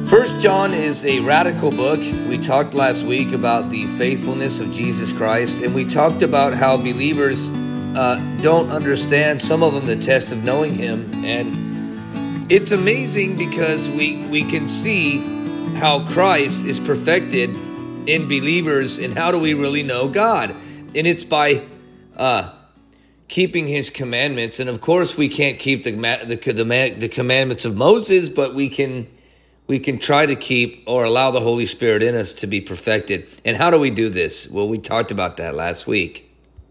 First John is a radical book. We talked last week about the faithfulness of Jesus Christ, and we talked about how believers don't understand, some of them, the test of knowing Him. And it's amazing because we can see how Christ is perfected in believers, and how do we really know God? And it's by keeping His commandments. And of course, we can't keep the commandments of Moses, but we can try to keep or allow the Holy Spirit in us to be perfected. And how do we do this? Well, we talked about that last week.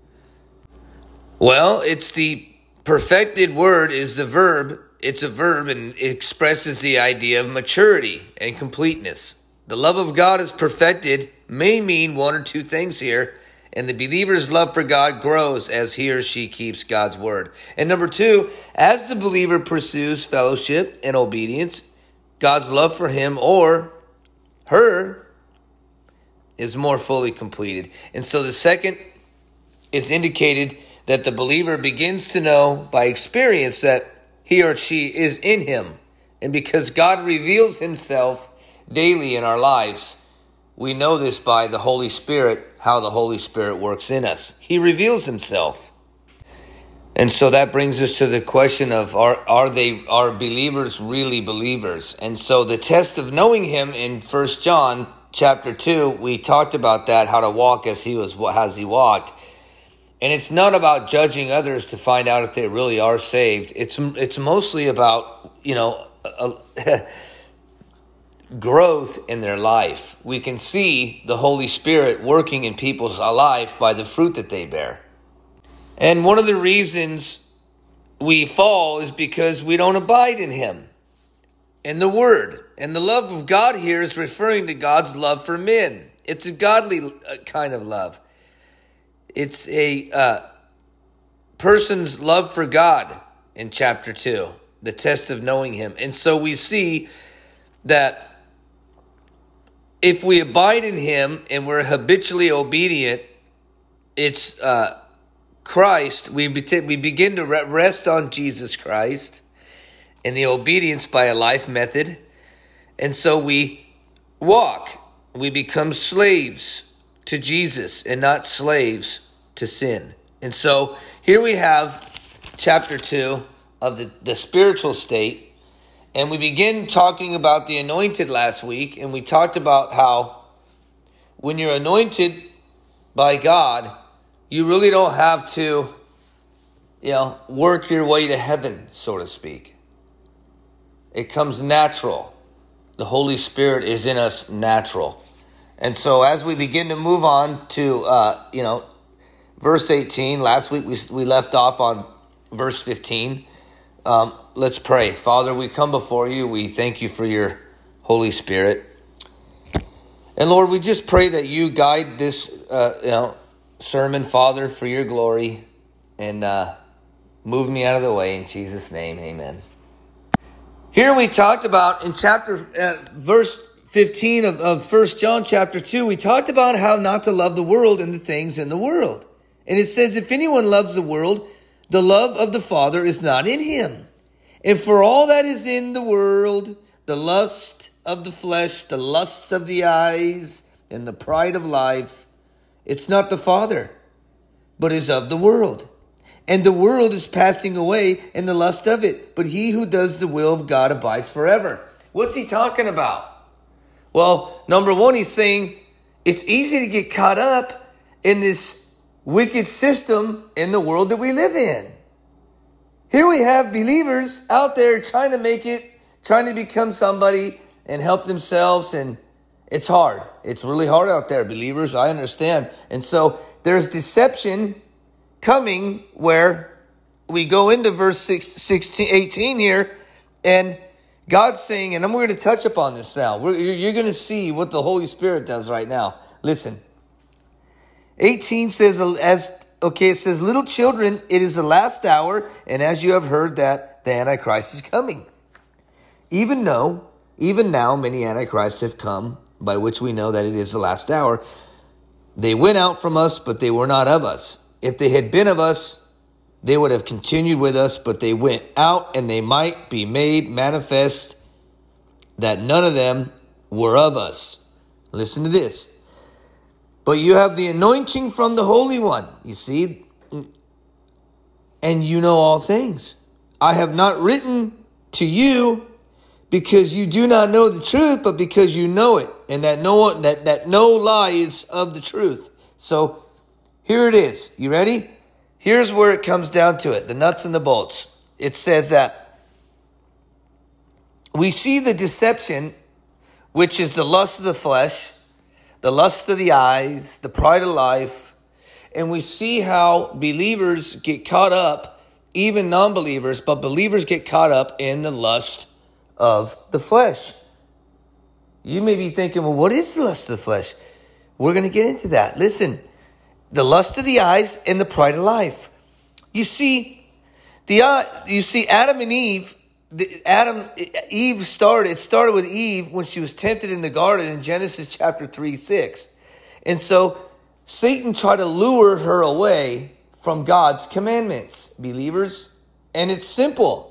Well, it's the perfected word is the verb. It's a verb, and it expresses the idea of maturity and completeness. The love of God is perfected may mean one or two things here. And the believer's love for God grows as he or she keeps God's word. And number two, as the believer pursues fellowship and obedience, God's love for him or her is more fully completed. And so the second is indicated that the believer begins to know by experience that he or she is in Him. And because God reveals Himself daily in our lives, we know this by the Holy Spirit, how the Holy Spirit works in us. He reveals Himself. And so that brings us to the question of, are believers really believers? And so the test of knowing Him in 1 John chapter 2, we talked about that, how to walk as He walked. And it's not about judging others to find out if they really are saved. It's mostly about, growth in their life. We can see the Holy Spirit working in people's life by the fruit that they bear. And one of the reasons we fall is because we don't abide in Him, in the Word. And the love of God here is referring to God's love for men. It's a godly kind of love. It's a person's love for God in chapter 2, the test of knowing Him. And so we see that if we abide in Him and we're habitually obedient, it's Christ. We begin to rest on Jesus Christ and the obedience by a life method. And so we walk. We become slaves to Jesus and not slaves to sin. And so here we have chapter 2 of the spiritual state. And we begin talking about the anointed last week. And we talked about how when you're anointed by God, you really don't have to, work your way to heaven, so to speak. It comes natural. The Holy Spirit is in us natural. And so as we begin to move on to, verse 18, last week we left off on verse 15. Let's pray. Father, we come before you. We thank you for your Holy Spirit. And Lord, we just pray that you guide this, sermon, Father, for your glory. And move me out of the way in Jesus' name. Amen. Here we talked about in verse 15 of 1 John chapter 2, we talked about how not to love the world and the things in the world. And it says, if anyone loves the world, the love of the Father is not in him. And for all that is in the world, the lust of the flesh, the lust of the eyes, and the pride of life, it's not the Father, but is of the world. And the world is passing away and the lust of it. But he who does the will of God abides forever. What's he talking about? Well, number one, he's saying it's easy to get caught up in this wicked system in the world that we live in. Here we have believers out there trying to become somebody and help themselves, and it's hard. It's really hard out there, believers. I understand. And so there's deception coming where we go into verse 18 here, and God's saying, and I'm going to touch upon this now. You're going to see what the Holy Spirit does right now. Listen. 18 says, it says, little children, it is the last hour, and as you have heard that the Antichrist is coming. Even now, many Antichrists have come, by which we know that it is the last hour. They went out from us, but they were not of us. If they had been of us, they would have continued with us, but they went out, and they might be made manifest that none of them were of us. Listen to this. But you have the anointing from the Holy One. You see? And you know all things. I have not written to you because you do not know the truth, but because you know it, and that no lie is of the truth. So here it is. You ready? Here's where it comes down to it, the nuts and the bolts. It says that we see the deception, which is the lust of the flesh, the lust of the eyes, the pride of life, and we see how believers get caught up, even non-believers, but believers get caught up in the lust of the flesh. You may be thinking, well, what is the lust of the flesh? We're going to get into that. Listen, the lust of the eyes and the pride of life. You see, Adam and Eve. It started with Eve when she was tempted in the garden in Genesis chapter 3:6. And so Satan tried to lure her away from God's commandments, believers. And it's simple.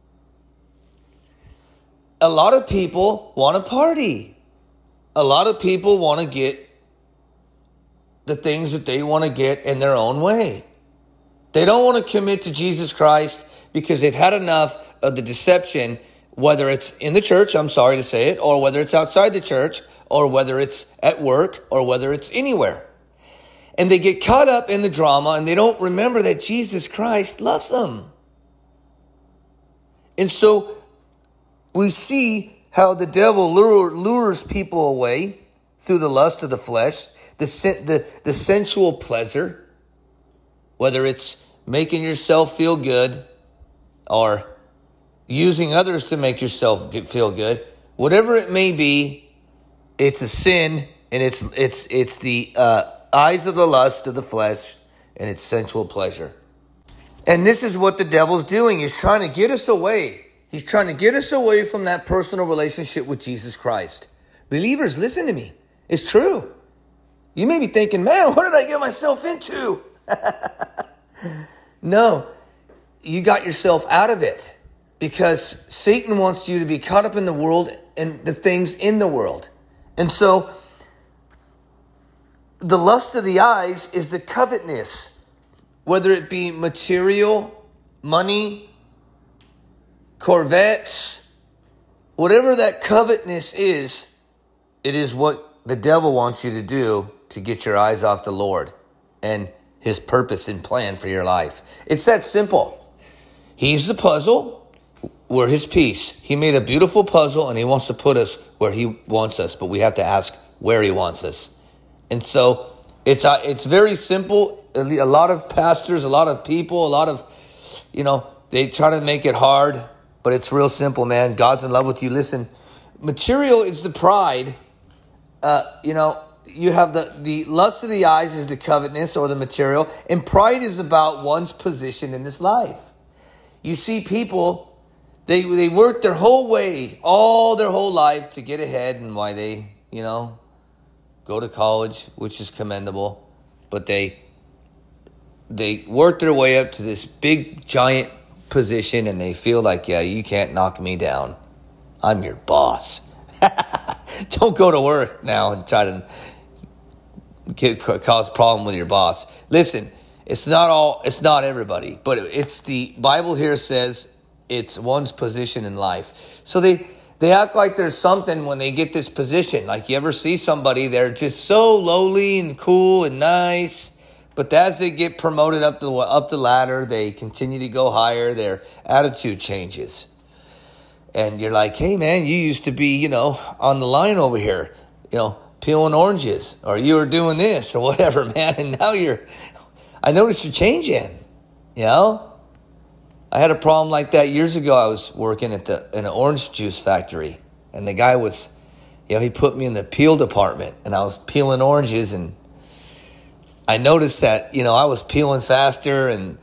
A lot of people want to party. A lot of people want to get the things that they want to get in their own way. They don't want to commit to Jesus Christ because they've had enough of the deception, whether it's in the church, I'm sorry to say it, or whether it's outside the church, or whether it's at work, or whether it's anywhere. And they get caught up in the drama and they don't remember that Jesus Christ loves them. And so we see how the devil lures people away through the lust of the flesh, the sensual pleasure, whether it's making yourself feel good or using others to make yourself feel good. Whatever it may be, it's a sin, and it's the eyes of the lust of the flesh, and it's sensual pleasure. And this is what the devil's doing. He's trying to get us away. He's trying to get us away from that personal relationship with Jesus Christ. Believers, listen to me. It's true. You may be thinking, man, what did I get myself into? No, you got yourself out of it because Satan wants you to be caught up in the world and the things in the world. And so the lust of the eyes is the covetousness, whether it be material, money, Corvettes, whatever that covetousness is, it is what the devil wants you to do to get your eyes off the Lord and his purpose and plan for your life. It's that simple. He's the puzzle. We're his piece. He made a beautiful puzzle and he wants to put us where he wants us, but we have to ask where he wants us. And so it's very simple. A lot of pastors, a lot of people, they try to make it hard, but it's real simple, man. God's in love with you. Listen, material is the pride. You have the lust of the eyes is the covetousness or the material, and pride is about one's position in this life. You see people, they work their whole life to get ahead, and why they, go to college, which is commendable, but they work their way up to this big giant position, and they feel like, yeah, you can't knock me down. I'm your boss. Don't go to work now and try to cause problem with your boss. Listen, it's not everybody, but it's the Bible here says it's one's position in life. So they act like there's something when they get this position. Like you ever see somebody, they're just so lowly and cool and nice, but as they get promoted up the ladder, they continue to go higher. Their attitude changes. And you're like, hey man, you used to be, on the line over here, peeling oranges, or you were doing this or whatever, man. And now I noticed you're changing, I had a problem like that years ago. I was working in an orange juice factory, and the guy was, he put me in the peel department, and I was peeling oranges, and I noticed that, I was peeling faster, and,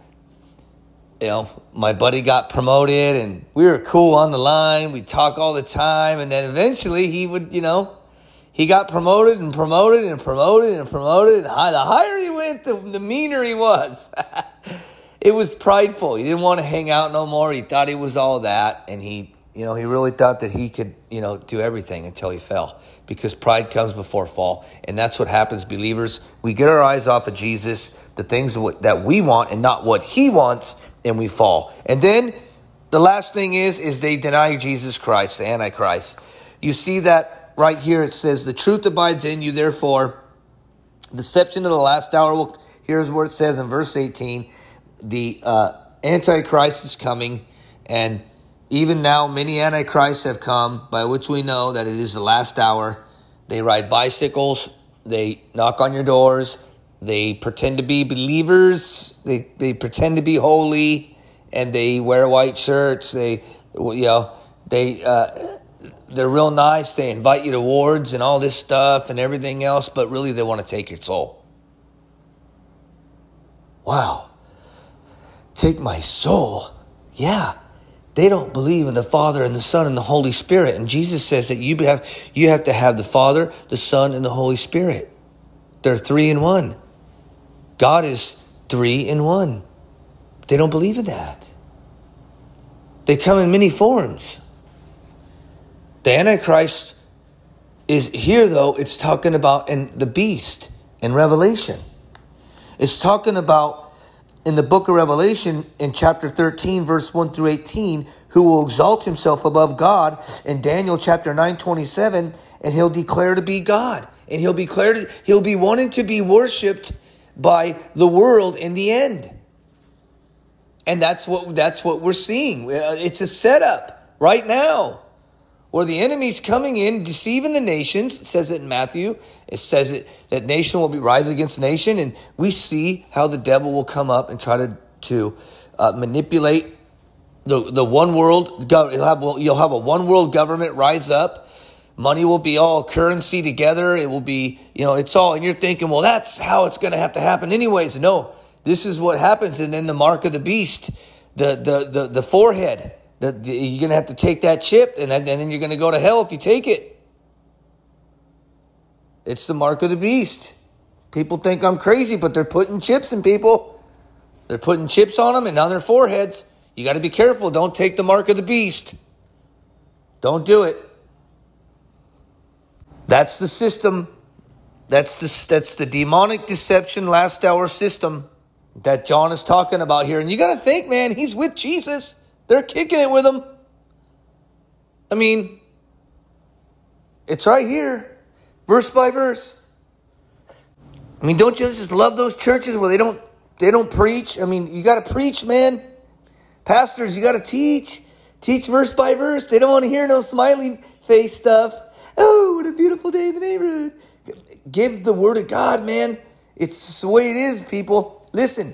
my buddy got promoted, and we were cool on the line. We'd talk all the time, and then eventually he would, he got promoted and promoted and promoted and promoted, and the higher he went, the meaner he was. It was prideful. He didn't want to hang out no more. He thought he was all that, and he He really thought that he could, do everything until he fell, because pride comes before fall. And that's what happens, believers. We get our eyes off of Jesus, the things that we want and not what he wants, and we fall. And then the last thing is they deny Jesus Christ, the Antichrist. You see that right here. It says, the truth abides in you, therefore, deception of the last hour. Here's what it says in verse 18. The Antichrist is coming, and even now many Antichrists have come, by which we know that it is the last hour. They ride bicycles, they knock on your doors, they pretend to be believers, they pretend to be holy, and they wear white shirts. They're real nice. They invite you to awards and all this stuff and everything else, but really they want to take your soul. Wow. Take my soul? Yeah. They don't believe in the Father and the Son and the Holy Spirit. And Jesus says that you have to have the Father, the Son, and the Holy Spirit. They're 3 in 1. God is 3 in 1. They don't believe in that. They come in many forms. The Antichrist is here, though. It's talking about in the beast in Revelation. It's talking about in the book of Revelation, in chapter 13, verse 1 through 18, who will exalt himself above God. In Daniel chapter 9:27, and he'll declare to be God. And he'll be wanting to be worshipped by the world in the end. And that's what we're seeing. It's a setup right now, where the enemy's coming in, deceiving the nations. It says it in Matthew. It says that nation will be rise against nation. And we see how the devil will come up and try to manipulate the one world. You'll have a one world government rise up. Money will be all currency together. It will be, it's all. And you're thinking, well, that's how it's going to happen anyways. No, this is what happens. And then the mark of the beast, the forehead. You're going to have to take that chip, and then you're going to go to hell if you take it. It's the mark of the beast. People think I'm crazy, but they're putting chips in people. They're putting chips on them and on their foreheads. You got to be careful. Don't take the mark of the beast. Don't do it. That's the system. That's the demonic deception last hour system that John is talking about here. And you got to think, man, he's with Jesus. They're kicking it with him. I mean, it's right here, verse by verse. I mean, don't you just love those churches where they don't preach? I mean, you got to preach, man. Pastors, you got to teach verse by verse. They don't want to hear no smiley face stuff. Oh, what a beautiful day in the neighborhood. Give the word of God, man. It's the way it is, people. Listen.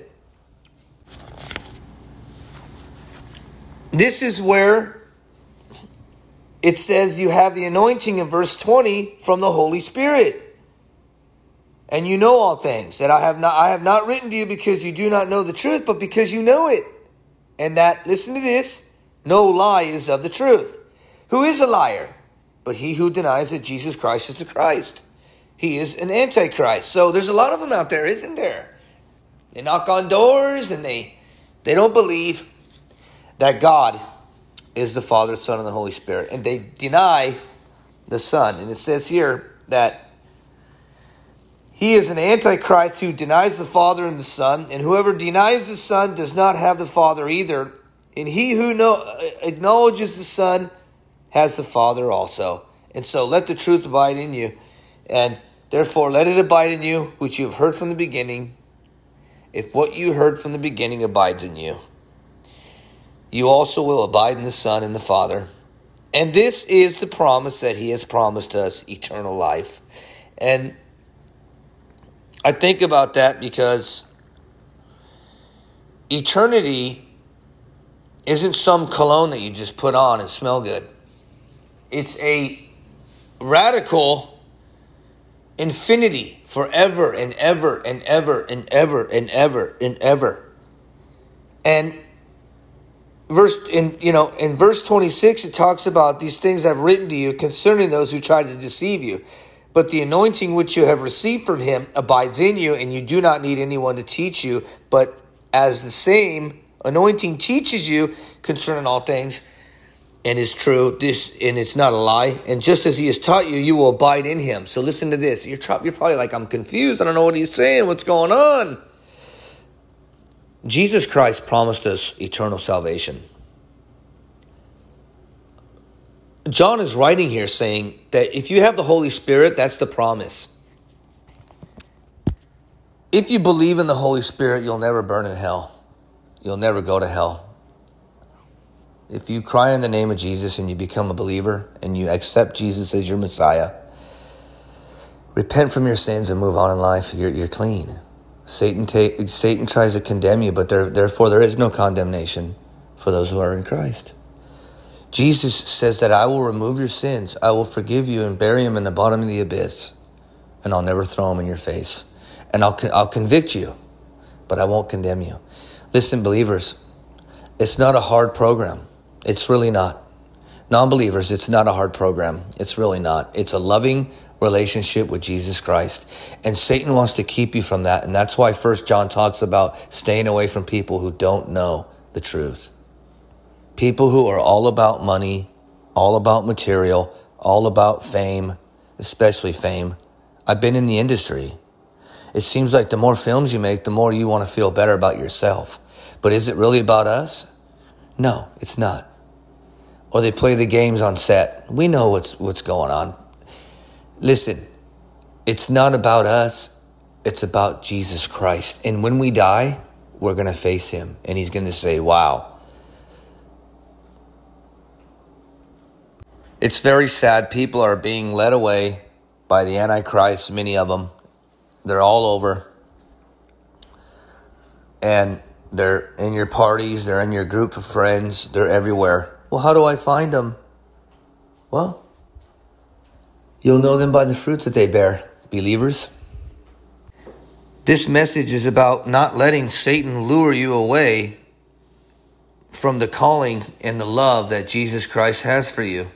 This is where it says you have the anointing in verse 20 from the Holy Spirit. And you know all things. That I have not written to you because you do not know the truth, but because you know it. And that, listen to this, no lie is of the truth. Who is a liar? But he who denies that Jesus Christ is the Christ. He is an antichrist. So there's a lot of them out there, isn't there? They knock on doors and they don't believe that God is the Father, Son, and the Holy Spirit. And they deny the Son. And it says here that he is an antichrist who denies the Father and the Son. And whoever denies the Son does not have the Father either. And he who acknowledges the Son has the Father also. And so let the truth abide in you. And therefore let it abide in you, which you have heard from the beginning. If what you heard from the beginning abides in you, you also will abide in the Son and the Father. And this is the promise that he has promised us, eternal life. And I think about that because eternity isn't some cologne that you just put on and smell good. It's a radical infinity, forever and ever and ever and ever and ever and ever. And in verse 26, it talks about these things I've written to you concerning those who try to deceive you. But the anointing which you have received from him abides in you, and you do not need anyone to teach you. But as the same anointing teaches you concerning all things, and is true, and it's not a lie. And just as he has taught you, you will abide in him. So listen to this. You're probably like, I'm confused. I don't know what he's saying. What's going on? Jesus Christ promised us eternal salvation. John is writing here saying that if you have the Holy Spirit, that's the promise. If you believe in the Holy Spirit, you'll never burn in hell. You'll never go to hell. If you cry in the name of Jesus and you become a believer and you accept Jesus as your Messiah, repent from your sins and move on in life, you're clean. Satan tries to condemn you, but therefore there is no condemnation for those who are in Christ. Jesus says that I will remove your sins, I will forgive you and bury them in the bottom of the abyss, and I'll never throw them in your face. And I'll convict you, but I won't condemn you. Listen, believers, it's not a hard program. It's really not. Non-believers, it's not a hard program. It's really not. It's a loving relationship with Jesus Christ. And Satan wants to keep you from that. And that's why 1 John talks about staying away from people who don't know the truth. People who are all about money, all about material, all about fame, especially fame. I've been in the industry. It seems like the more films you make, the more you want to feel better about yourself. But is it really about us? No, it's not. Or they play the games on set. We know what's going on. Listen, it's not about us. It's about Jesus Christ. And when we die, we're going to face him. And he's going to say, wow. It's very sad. People are being led away by the Antichrist, many of them. They're all over. And they're in your parties. They're in your group of friends. They're everywhere. Well, how do I find them? Well, you'll know them by the fruit that they bear, believers. This message is about not letting Satan lure you away from the calling and the love that Jesus Christ has for you.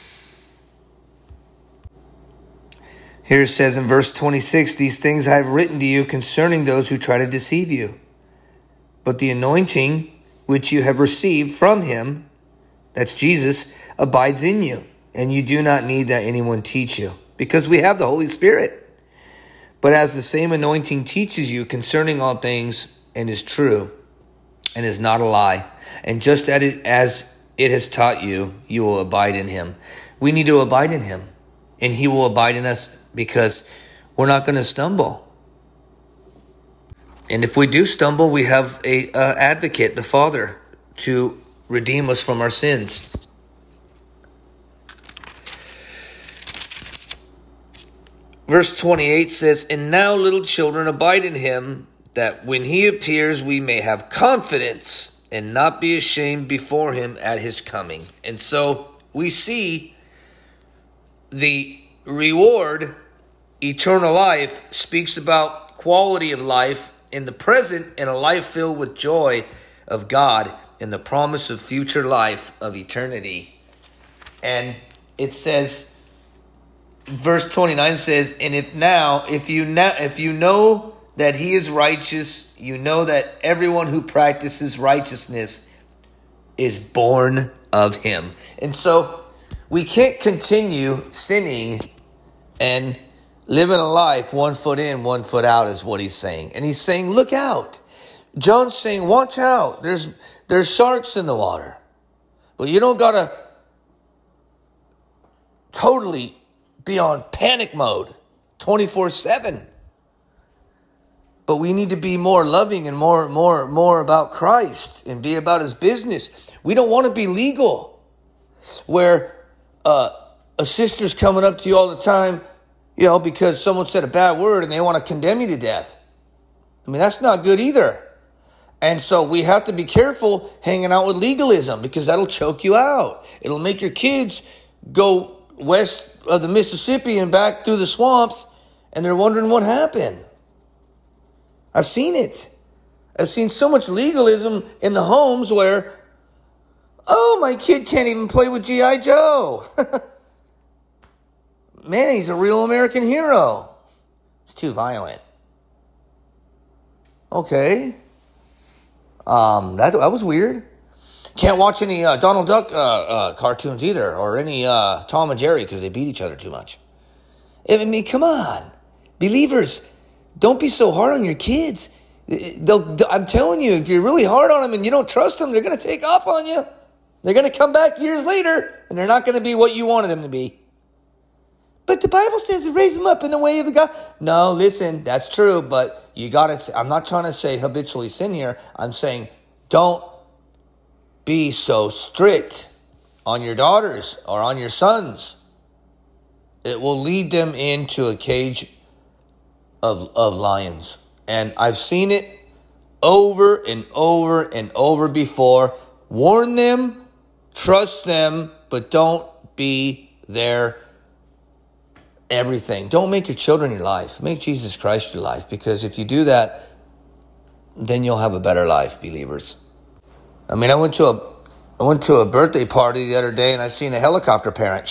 Here it says in verse 26, these things I have written to you concerning those who try to deceive you. But the anointing which you have received from him, that's Jesus, abides in you. And you do not need that anyone teach you, because we have the Holy Spirit. But as the same anointing teaches you concerning all things, and is true, and is not a lie, and just as it has taught you, you will abide in him. We need to abide in him, and he will abide in us, because we're not going to stumble. And if we do stumble, we have a advocate, the Father, to redeem us from our sins. Verse 28 says, and now, little children, abide in him, that when he appears, we may have confidence and not be ashamed before him at his coming. And so we see the reward, eternal life, speaks about quality of life in the present and a life filled with joy of God and the promise of future life of eternity. And it says, verse 29 says, and if you know that he is righteous, you know that everyone who practices righteousness is born of him. And so we can't continue sinning and living a life 1 foot in, 1 foot out is what he's saying. And he's saying, look out. John's saying, watch out. There's sharks in the water. But you don't got to totally be on panic mode 24/7. But we need to be more loving and more about Christ and be about his business. We don't want to be legal where a sister's coming up to you all the time, because someone said a bad word and they want to condemn you to death. I mean, that's not good either. And so we have to be careful hanging out with legalism, because that'll choke you out. It'll make your kids go west of the Mississippi and back through the swamps, and they're wondering what happened. I've seen it. I've seen so much legalism in the homes where, my kid can't even play with G.I. Joe. Man, he's a real American hero. It's too violent. Okay. That was weird. Can't watch any Donald Duck cartoons either, or any Tom and Jerry, because they beat each other too much. I mean, come on. Believers, don't be so hard on your kids. I'm telling you, if you're really hard on them and you don't trust them, they're going to take off on you. They're going to come back years later, and they're not going to be what you wanted them to be. But the Bible says to raise them up in the way of God. No, listen, that's true, but you got to, I'm not trying to say habitually sin here. I'm saying don't be so strict on your daughters or on your sons. It will lead them into a cage of lions. And I've seen it over and over and over before. Warn them, trust them, but don't be their everything. Don't make your children your life. Make Jesus Christ your life, because if you do that, then you'll have a better life, believers. I mean, I went to a birthday party the other day, and I seen a helicopter parent.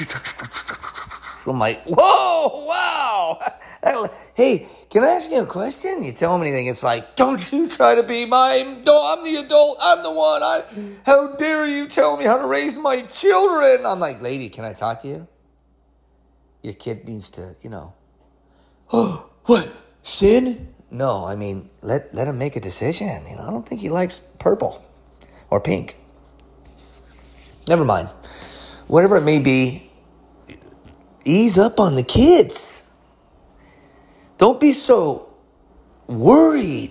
I'm like, whoa, wow. Hey, can I ask you a question? You tell them anything. It's like, don't you try to be I'm the adult. I'm the one. How dare you tell me how to raise my children? I'm like, lady, can I talk to you? Your kid needs to, oh, what? Sin? No, I mean, let him make a decision. I don't think he likes purple or pink. Never mind. Whatever it may be, ease up on the kids. Don't be so worried.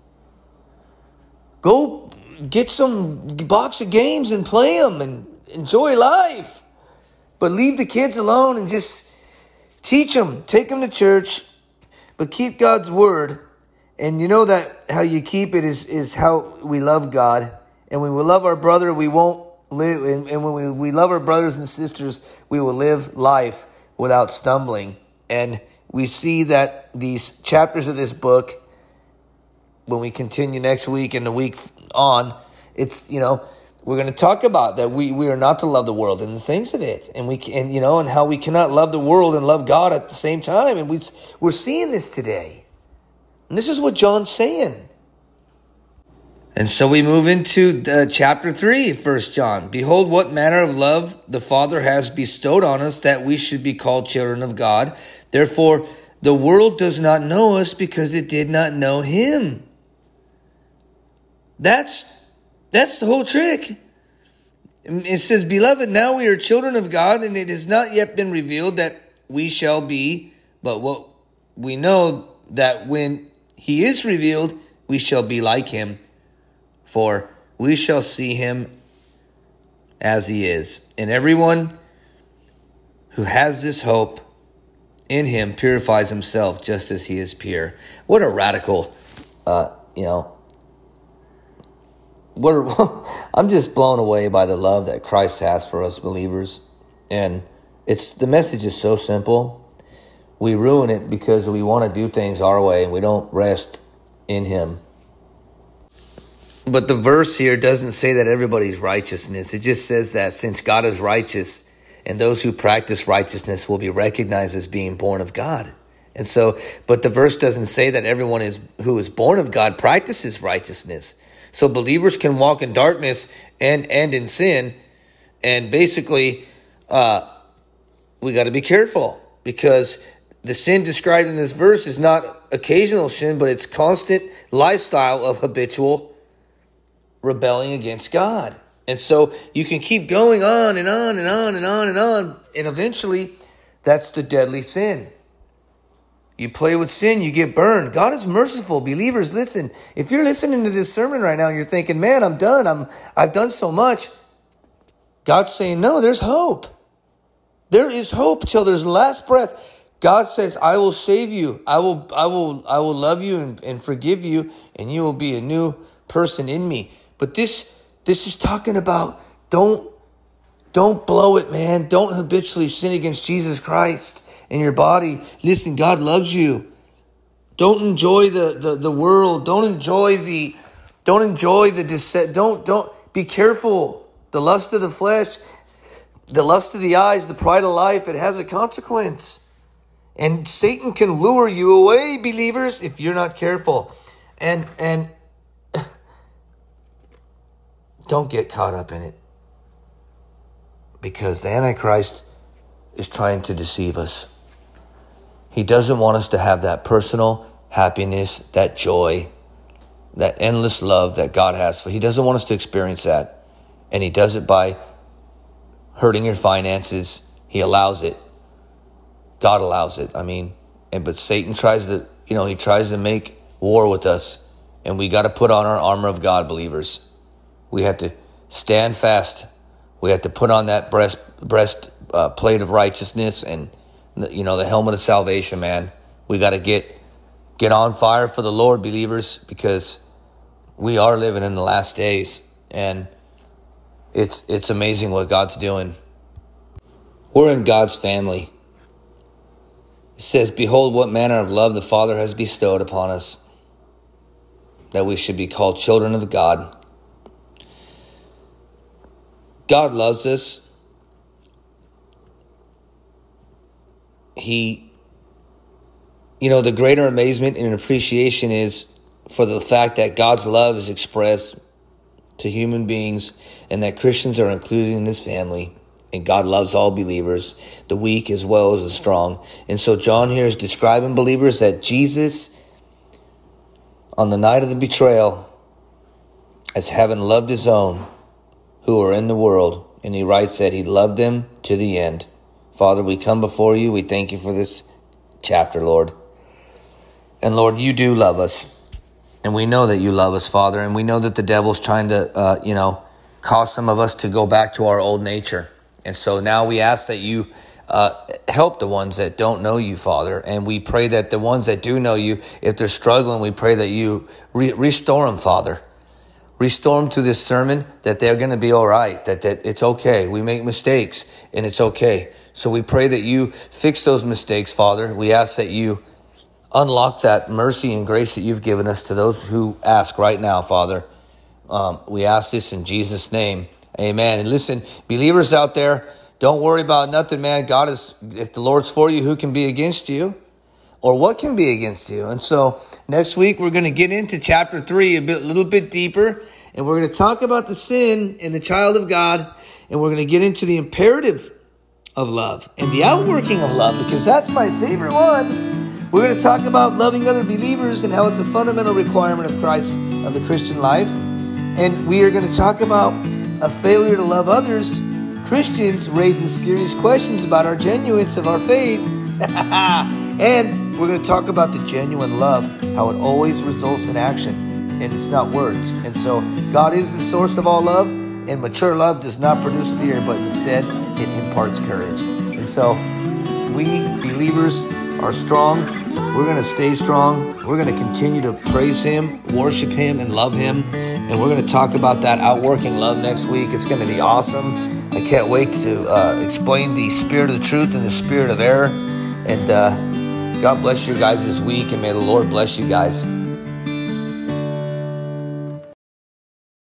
Go get some box of games and play them and enjoy life. But leave the kids alone and just teach them. Take them to church. But keep God's word. And you know that how you keep it is how we love God. And when we love our brother, we won't live. And when we love our brothers and sisters, we will live life without stumbling. And we see that these chapters of this book, when we continue next week and the week on, it's, we're going to talk about that we are not to love the world and the things of it. And how we cannot love the world and love God at the same time. And we're seeing this today. And this is what John's saying. And so we move into chapter 3, 1 John. Behold, what manner of love the Father has bestowed on us, that we should be called children of God. Therefore, the world does not know us, because it did not know him. That's the whole trick. It says, Beloved, now we are children of God, and it has not yet been revealed that we shall be. But what we know, that when he is revealed, we shall be like him. For we shall see him as he is. And everyone who has this hope in him purifies himself just as he is pure. What a radical, I'm just blown away by the love that Christ has for us believers. And the message is so simple. We ruin it because we want to do things our way and we don't rest in him. But the verse here doesn't say that everybody's righteousness. It just says that since God is righteous, and those who practice righteousness will be recognized as being born of God. And so, but the verse doesn't say that everyone who is born of God practices righteousness. So believers can walk in darkness and in sin. And basically, we got to be careful, because the sin described in this verse is not occasional sin, but it's constant lifestyle of habitual rebelling against God. And so you can keep going on and on and on and on and on. And eventually, that's the deadly sin. You play with sin, you get burned. God is merciful. Believers, listen. If you're listening to this sermon right now and you're thinking, man, I'm done. I've done so much. God's saying, no, there's hope. There is hope till there's last breath. God says, I will save you. I will love you and forgive you, and you will be a new person in me. But this is talking about don't blow it, man. Don't habitually sin against Jesus Christ in your body. Listen, God loves you. Don't enjoy the world. Don't enjoy the descent. Don't be careful. The lust of the flesh, the lust of the eyes, the pride of life, it has a consequence. And Satan can lure you away, believers, if you're not careful. And don't get caught up in it, because the Antichrist is trying to deceive us. He doesn't want us to have that personal happiness, that joy, that endless love that God has. He doesn't want us to experience that. And he does it by hurting your finances. He allows it. God allows it. But Satan tries to make war with us. And we got to put on our armor of God, believers. We have to stand fast. We have to put on that breastplate of righteousness and the helmet of salvation, man. We got to get on fire for the Lord, believers, because we are living in the last days, and it's amazing what God's doing. We're in God's family. It says, "Behold, what manner of love the Father has bestowed upon us, that we should be called children of God." God loves us. The greater amazement and appreciation is for the fact that God's love is expressed to human beings, and that Christians are included in this family. And God loves all believers, the weak as well as the strong. And so John here is describing believers that Jesus, on the night of the betrayal, as having loved his own who are in the world. And he writes that he loved them to the end. Father, we come before you. We thank you for this chapter, Lord. And Lord, you do love us. And we know that you love us, Father. And we know that the devil's trying to, cause some of us to go back to our old nature. And so now we ask that you help the ones that don't know you, Father. And we pray that the ones that do know you, if they're struggling, we pray that you restore them, Father. Restore them to this sermon, that they're going to be all right, that it's okay. We make mistakes, and it's okay. So we pray that you fix those mistakes, Father. We ask that you unlock that mercy and grace that you've given us to those who ask right now, Father. We ask this in Jesus' name. Amen. And listen, believers out there, don't worry about nothing, man. If the Lord's for you, who can be against you? Or what can be against you? And so next week, we're going to get into chapter 3 a little bit deeper. And we're going to talk about the sin in the child of God. And we're going to get into the imperative of love and the outworking of love, because that's my favorite one. We're going to talk about loving other believers and how it's a fundamental requirement of Christ, of the Christian life. And we are going to talk about a failure to love others. Christians raises serious questions about our genuineness of our faith. And we're going to talk about the genuine love, how it always results in action, and it's not words. And so God is the source of all love, and mature love does not produce fear, but instead it imparts courage. And so we believers are strong. We're going to stay strong. We're going to continue to praise him, worship him, and love him. And we're going to talk about that outworking love next week. It's going to be awesome. I can't wait to explain the spirit of the truth and the spirit of error. And God bless you guys this week, and may the Lord bless you guys.